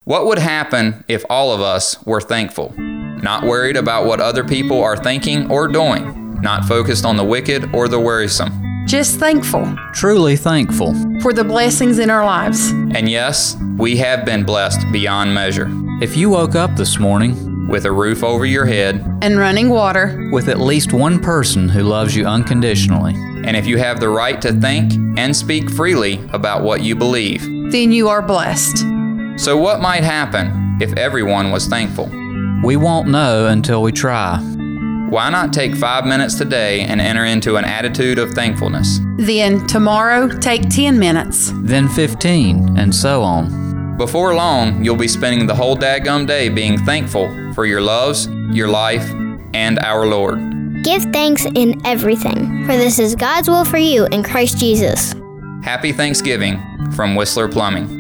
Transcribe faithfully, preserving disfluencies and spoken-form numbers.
What would happen if all of us were thankful? Not worried about what other people are thinking or doing, not focused on the wicked or the worrisome. Just thankful. Truly thankful. For the blessings in our lives. And yes, we have been blessed beyond measure. If you woke up this morning with a roof over your head and running water, with at least one person who loves you unconditionally, and if you have the right to think and speak freely about what you believe, then you are blessed. So what might happen if everyone was thankful? We won't know until we try. Why not take five minutes today and enter into an attitude of thankfulness? Then tomorrow, take ten minutes. Then fifteen, and so on. Before long, you'll be spending the whole dadgum day being thankful for your loves, your life, and our Lord. Give thanks in everything, for this is God's will for you in Christ Jesus. Happy Thanksgiving from Whistler Plumbing.